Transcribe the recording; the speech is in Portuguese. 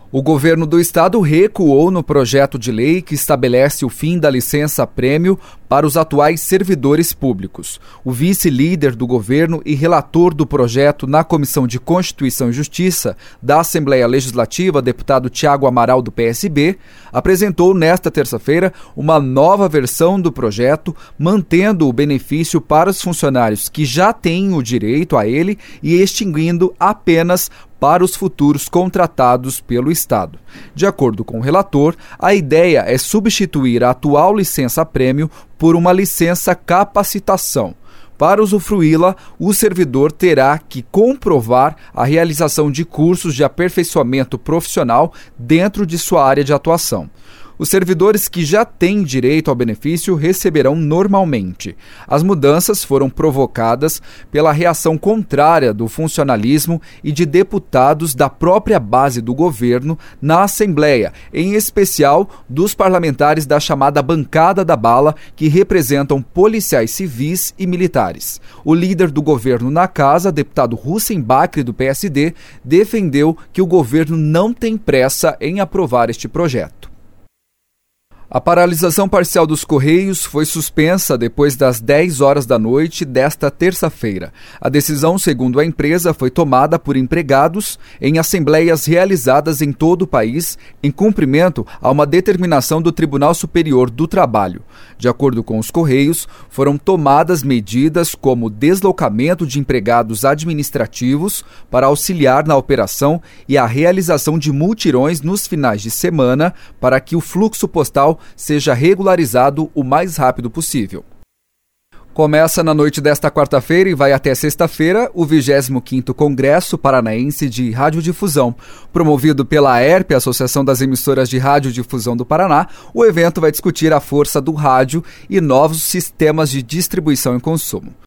O governo do estado recuou no projeto de lei que estabelece o fim da licença-prêmio para os atuais servidores públicos. O vice-líder do governo e relator do projeto na Comissão de Constituição e Justiça da Assembleia Legislativa, deputado Thiago Amaral, do PSB, apresentou nesta terça-feira uma nova versão do projeto, mantendo o benefício para os funcionários que já têm o direito a ele e extinguindo apenas para os futuros contratados pelo Estado. De acordo com o relator, a ideia é substituir a atual licença-prêmio por uma licença-capacitação. Para usufruí-la, o servidor terá que comprovar a realização de cursos de aperfeiçoamento profissional dentro de sua área de atuação. Os servidores que já têm direito ao benefício receberão normalmente. As mudanças foram provocadas pela reação contrária do funcionalismo e de deputados da própria base do governo na Assembleia, em especial dos parlamentares da chamada bancada da bala, que representam policiais civis e militares. O líder do governo na casa, deputado Hussein Bakri, do PSD, defendeu que o governo não tem pressa em aprovar este projeto. A paralisação parcial dos Correios foi suspensa depois das 10 horas da noite desta terça-feira. A decisão, segundo a empresa, foi tomada por empregados em assembleias realizadas em todo o país, em cumprimento a uma determinação do Tribunal Superior do Trabalho. De acordo com os Correios, foram tomadas medidas como deslocamento de empregados administrativos para auxiliar na operação e a realização de mutirões nos finais de semana para que o fluxo postal seja regularizado o mais rápido possível. Começa na noite desta quarta-feira e vai até sexta-feira o 25º Congresso Paranaense de Radiodifusão. Promovido pela AERP, Associação das Emissoras de Radiodifusão do Paraná, o evento vai discutir a força do rádio e novos sistemas de distribuição e consumo.